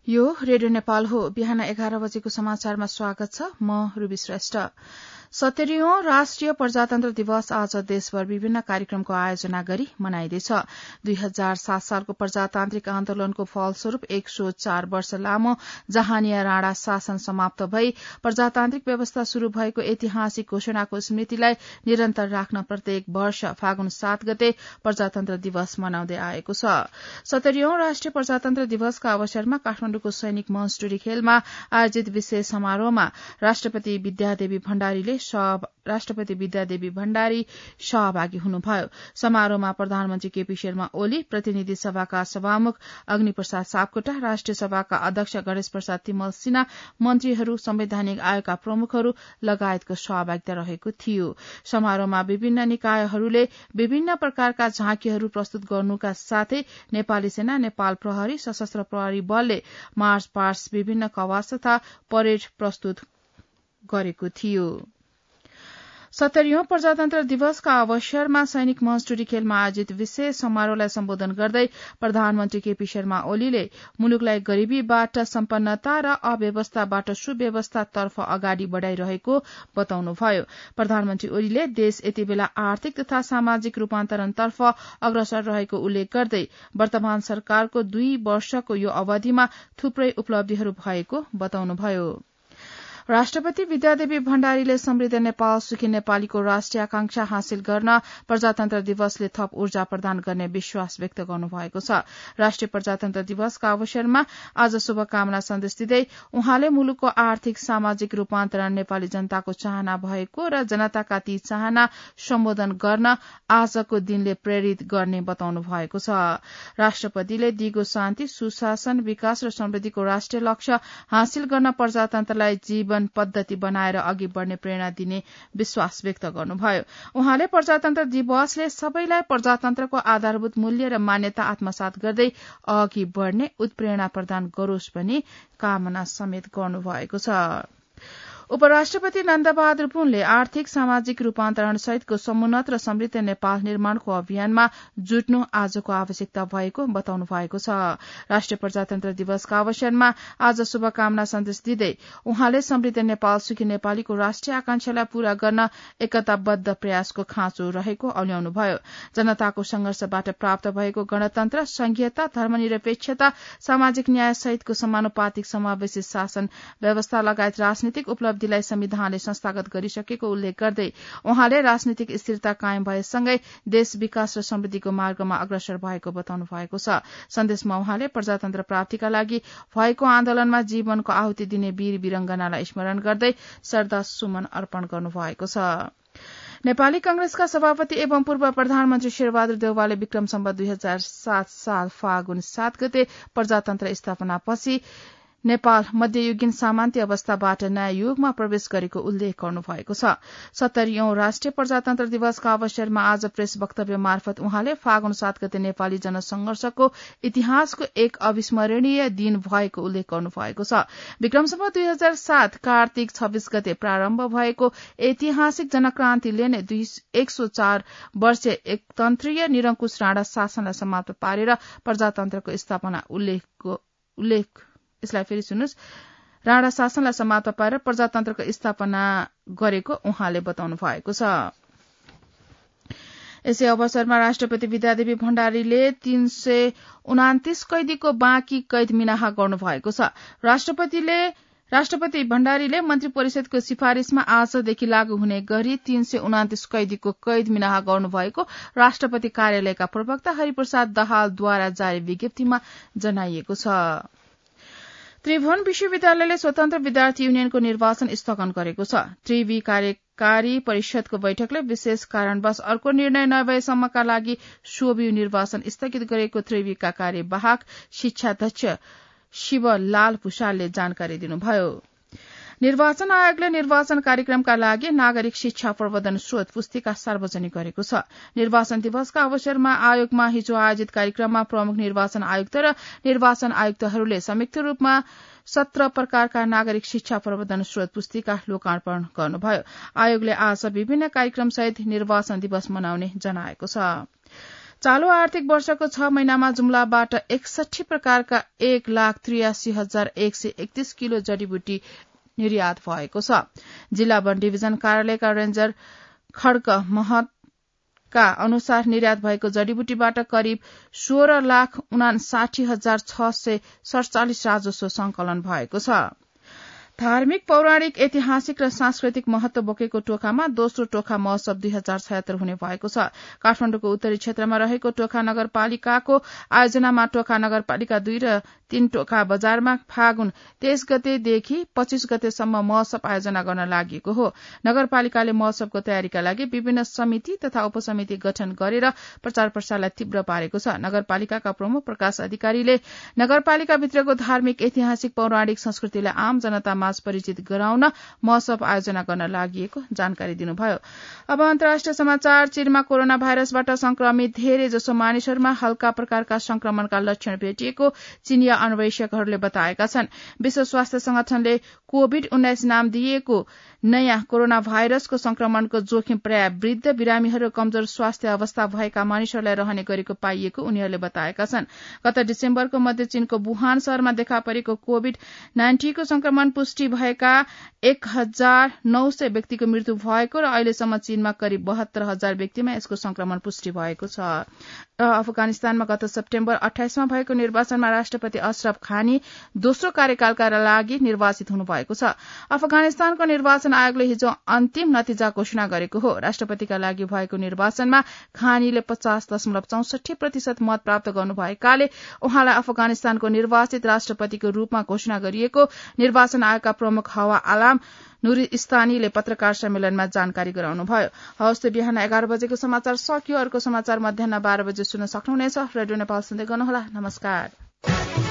यो रेडियो नेपाल हो। बिहान 11 बजेको समाचारमा स्वागत छ। म रुबी श्रेष्ठ। 70औं राष्ट्रिय प्रजातन्त्र दिवस आज देशभर विभिन्न कार्यक्रमको आयोजना गरी मनाइँदैछ। 2007 सालको प्रजातान्त्रिक आन्दोलनको फलस्वरूप 104 वर्ष लामो जहानिया राणा शासन समाप्त भई प्रजातान्त्रिक व्यवस्था शुरू भएको ऐतिहासिक घोषणाको स्मृतिलाई निरन्तर राख्न प्रत्येक वर्ष फागुन 7 गते प्रजातन्त्र दिवस मनाउँदै आएको छ। 70औं राष्ट्रिय प्रजातन्त्र दिवसका अवसरमा काठमाडौँको सैनिक मंच टुरी खेलमा आयोजित विशेष समारोहमा राष्ट्रपति विद्यादेवी भण्डारी सहभागी हुनुभयो। समारोहमा प्रधानमन्त्री केपी शर्मा ओली, प्रतिनिधि सभाका सभामुख अग्निप्रसाद सापकोटा, राष्ट्रिय सभाका अध्यक्ष गणेश प्रसाद तिमल सिन्हा, मन्त्रीहरू, संवैधानिक आयोगका प्रमुखहरू लगायतको सहभागिता रहेको थियो। समारोहमा विभिन्न निकायहरूले विभिन्न प्रकारका झाँकीहरू प्रस्तुत गर्नुका साथै नेपाली सेना, नेपाल प्रहरी, सशस्त्र प्रहरी बलले मार्च पास्ट, विभिन्न कवास तथा परेड प्रस्तुत गरेको थियो। 70औं प्रजातन्त्र दिवसका अवसरमा सैनिक मंच टुरी खेलमा आयोजित विशेष समारोहलाई सम्बोधन गर्दै प्रधानमन्त्री केपी शर्मा ओलीले मुलुकलाई गरीबीबाट सम्पन्नता र अव्यवस्थाबाट सुव्यवस्थातर्फ अगाडि बढ़ाइरहेको बताउनुभयो। प्रधानमन्त्री ओलीले देश यति बेला आर्थिक तथा सामाजिक रूपान्तरणतर्फ अग्रसर रहेको उल्लेख गर्दै वर्तमान सरकारको 2 वर्षको यो अवधिमा थुप्रै उपलब्धिहरू भएको बताउनुभयो। राष्ट्रपति विद्यादेवी भण्डारीले समृद्ध नेपाल, सुखी नेपालीको राष्ट्रिय आकांक्षा हासिल गर्न प्रजातन्त्र दिवसले थप ऊर्जा प्रदान गर्ने विश्वास व्यक्त गर्नुभएको छ। राष्ट्रिय प्रजातन्त्र दिवसका अवसरमा आज शुभकामना सन्देश दिँदै उहाँले मुलुकको आर्थिक सामाजिक रूपान्तरण नेपाली जनताको चाहना भएको र जनताका ती चाहना सम्बोधन गर्न आजको दिनले प्रेरित गर्ने बताउनु भएको छ। राष्ट्रपतिले दिगो शान्ति, सुशासन, विकास र समृद्धिको राष्ट्रिय लक्ष्य हासिल गर्न प्रजातन्त्रलाई जीवन पद्धति बनाएर अघि बढ़ने प्रेरणा दिने विश्वास व्यक्त गर्नुभयो। उहाँले प्रजातन्त्र दिवसले सबैलाई प्रजातन्त्रको आधारभूत मूल्य र मान्यता आत्मसात गर्दै अघि बढ़ने उत्प्रेरणा प्रदान गरोस् भनी कामना समेत गर्नुभएको छ। उपराष्ट्रपति नन्दबहादुर पुनले आर्थिक सामाजिक रूपान्तरण सहितको समुन्नत र समृद्ध नेपाल निर्माणको अभियानमा जुट्नु आजको आवश्यकता भएको बताउनु भएको छ। राष्ट्रिय प्रजातन्त्र दिवसका अवसरमा आज शुभकामना सन्देश दिँदै उहाँले समृद्ध नेपाल, सुखी नेपालीको राष्ट्रिय आकांक्षालाई पूरा गर्न एकताबद्ध प्रयासको खाँचो रहेको औल्याउनुभयो। जनताको संघर्षबाट प्राप्त भएको गणतन्त्र, संघीयता, धर्मनिरपेक्षता, सामाजिक न्याय सहितको समानुपातिक समावेशी शासन व्यवस्था लगायत राजनीतिक उपलब्धि लाई संविधानले संस्थागत गरिसकेको उल्लेख गर्दै उहाँले राजनीतिक स्थिरता कायम भएसँगै देश विकास र समृद्धिको मार्गमा अग्रसर भएको बताउनु भएको छ। सन्देशमा उहाँले प्रजातन्त्र प्राप्तिका लागि भएको आन्दोलनमा जीवनको आहुति दिने वीर वीरंगनालाई स्मरण गर्दै श्रद्धा सुमन अर्पण गर्नुभएको छ। नेपाली कांग्रेसका सभापति एवं पूर्व प्रधानमन्त्री शेरबहादुर देउवाले विक्रम सम्वत 2007 साल फागुन 7 गते प्रजातन्त्र स्थापनापछि नेपाल मध्ययुगीन सामान्य अवस्थाबाट नयाँ युगमा प्रवेश गरेको उल्लेख गर्नुभएको छ। 70औं राष्ट्रिय प्रजातन्त्र दिवसका अवसरमा आज प्रेस वक्तव्य मार्फत उहाँले फागुन 7 गते नेपाली जनसंघर्षको इतिहासको एक अविस्मरणीय दिन भएको उल्लेख गर्नुभएको छ। विक्रम सम्वत 2007 कार्तिक 26 गते प्रारम्भ भएको ऐतिहासिक जनक्रान्तिले नै 104 वर्षीय एकतन्त्रीय निरंकुश राणा शासनलाई समाप्त पारेर प्रजातन्त्रको स्थापना यसलाई फेरि सुन्नुस्, राणा शासनलाई समाप्त पारेर प्रजातन्त्रको स्थापना गरेको उहाँले बताउनु भएको छ। यसै अवसरमा राष्ट्रपति विद्यादेवी भण्डारीले 329 कैदीको बाँकी कैद मिनाहा गर्नुभएको छ। राष्ट्रपति भण्डारीले मन्त्री परिषदको सिफारिशमा आजदेखि लागू हुने गरी 329 कैदीको कैद मिनाहा गर्नुभएको राष्ट्रपति कार्यालयका प्रवक्ता हरिप्रसाद दाहालद्वारा जारी विज्ञप्तिमा जनाइएको छ। त्रिभुवन विश्वविद्यालयले स्वतन्त्र विद्यार्थी युनियनको निर्वाचन स्थगन गरेको छ। त्रिवी कार्यकारी परिषदको बैठकले विशेष कारणवश अर्को निर्णय नभएसम्मका लागि सोभियु निर्वाचन स्थगित गरेको त्रिवीका कार्यवाहक शिक्षाध्यक्ष शिवलाल भूषालले जानकारी दिनुभयो। निर्वाचन आयोगले निर्वाचन कार्यक्रमका लागि नागरिक शिक्षा प्रवर्धन स्रोत पुस्तिका सार्वजनिक गरेको छ। निर्वाचन दिवसका अवसरमा आयोगमा हिजो आयोजित कार्यक्रममा प्रमुख निर्वाचन आयुक्त र निर्वाचन आयुक्तहरूले संयुक्त रूपमा 17 प्रकारका नागरिक शिक्षा प्रवर्धन स्रोत पुस्तिका लोकार्पण गर्नुभयो। आयोगले आज विभिन्न कार्यक्रमसहित निर्वाचन दिवस मनाउने जनाएको छ। चालू आर्थिक वर्षको 6 महिनामा जुम्लाबाट 61 प्रकारका 1,83,131 किलो जडीबुटी निर्यात भएको छ। जिल्ला वन डिभिजन कार्यालयका रेन्जर खड्क महतका अनुसार निर्यात भएको जडीबुटीबाट करिब 16,59,647 राजस्व संकलन भएको छ। धार्मिक, पौराणिक, ऐतिहासिक र सांस्कृतिक महत्व बोकेको टोखामा दोस्रो टोखा महोत्सव 2076 हुने भएको छ। काठमाडौँको उत्तरी क्षेत्रमा रहेको टोखा नगरपालिकाको आयोजनामा टोखा नगरपालिका 2 र 3 टोखा बजारमा फागुन 23 गतेदेखि 25 गतेसम्म महोत्सव आयोजना गर्न लागि हो। नगरपालिकाले महोत्सवको तयारीका लागि विभिन्न समिति तथा उपसमिति गठन गरेर प्रचार प्रसारलाई तीव्र पारेको छ। नगरपालिकाका प्रमुख प्रकाश अधिकारीले नगरपालिकाभित्रको धार्मिक, ऐतिहासिक, पौराणिक संस्कृतिलाई आम जनतामा परिचित गराउन महोत्सव आयोजना गर्न लागि जानकारी दिनुभयो। अब अन्तर्राष्ट्रिय समाचार। चीनमा कोरोना भाइरसबाट संक्रमित धेरै जसो मानिसहरूमा हल्का प्रकारका संक्रमणका लक्षण भेटिएको चीनिया अन्वेषकहरूले बताएका छन्। विश्व स्वास्थ्य संगठनले कोभिड-19 नाम दिएको नयाँ कोरोना भाइरसको संक्रमणको जोखिम प्राय वृद्ध, बिरामीहरू र कमजोर स्वास्थ्य अवस्था भएका मानिसहरूलाई रहने गरेको पाइएको उनीहरूले बताएका छन्। गत डिसेम्बरको मध्य चीनको वुहान शहरमा देखा परेको कोभिड-19 को संक्रमण पुष्टि भएका 1,900 व्यक्तिको मृत्यु भएको र अहिलेसम्म चीनमा करिब 72,000 व्यक्तिमा यसको संक्रमण पुष्टि भएको छ। अफगानिस्तानमा गत सेप्टेम्बर 28 भएको निर्वाचनमा राष्ट्रपति अशरफ घानी दोस्रो कार्यकालका लागि निर्वाचित हुनुभएको छ। अफगानिस्तानको निर्वाचन आयोगले हिजो अन्तिम नतिजा घोषणा गरेको हो। राष्ट्रपतिका लागि भएको निर्वाचनमा घानीले 50.64% मत प्राप्त गर्नुभएकाले उहाँलाई अफगानिस्तानको निर्वाचित राष्ट्रपतिको रूपमा घोषणा गरिएको निर्वाचन आयोगका प्रमुख हवा आलाम नुरिस्तानीले पत्रकार सम्मेलनमा जानकारी गराउनुभयो। हवस्, बिहान 11 बजेको समाचार सकियो। अर्को समाचार मध्याह 12 बजे सुन्न सक्नुहुनेछ। रेडियो नेपाल सुन्दै गर्नुहोला। नमस्कार।